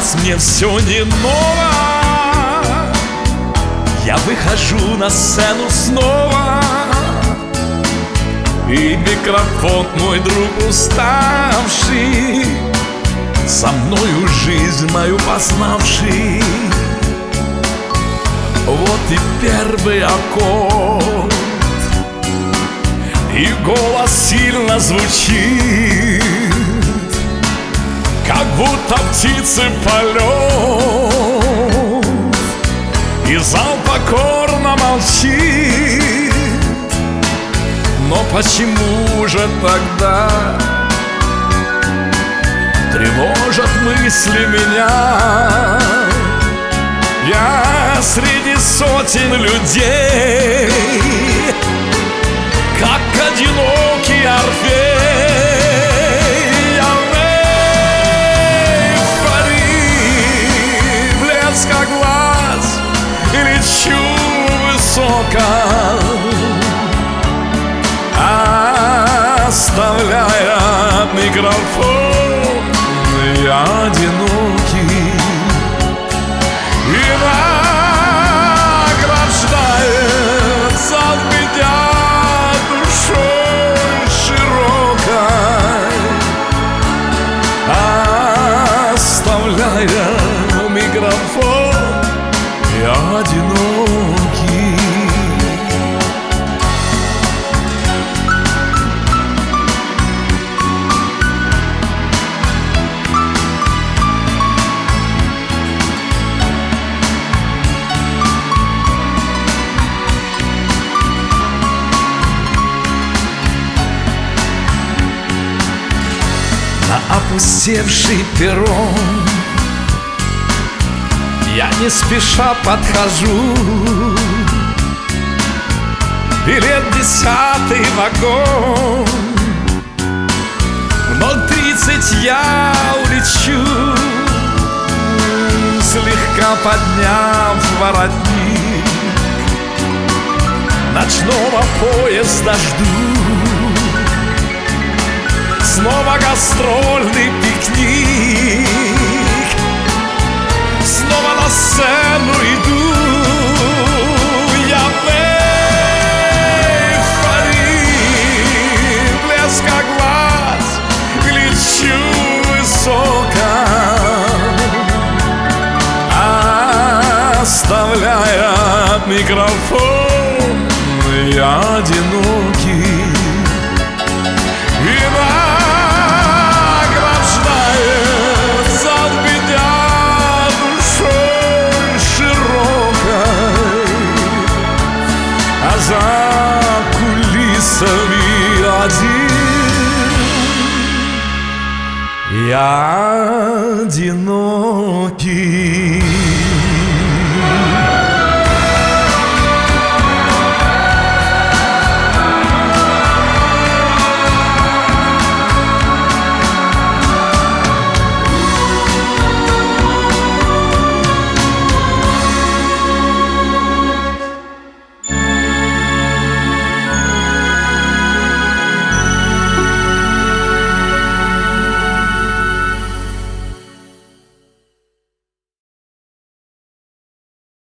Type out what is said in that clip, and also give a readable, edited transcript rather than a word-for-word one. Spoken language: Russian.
раз мне все не ново. Я выхожу на сцену снова, и микрофон мой друг уставший, со мною жизнь мою познавший. Вот и первый аккорд, и голос сильно звучит, как будто птицы полет, и зал покорно молчит. Но почему же тогда тревожат мысли меня? Я среди сотен людей, как одинокий Орфей. Я в эйфории, блеска глаз, и лечу высоко, оставляя микрофон. Я одинокий и награждает зал меня душой широкой, оставляя микрофон. Я одинокий. На опустевший перрон я не спеша подхожу. Билет 10-й вагон, в 0:30 я улечу, слегка подняв воротник. Ночного поезда жду, снова гастрольный пикник, снова на сцену иду. Я в эйфории, блеска глаз, лечу высоко, оставляя микрофон. Я одинокий и награждает зал меня душой широкой, а за кулисами один я одинокий.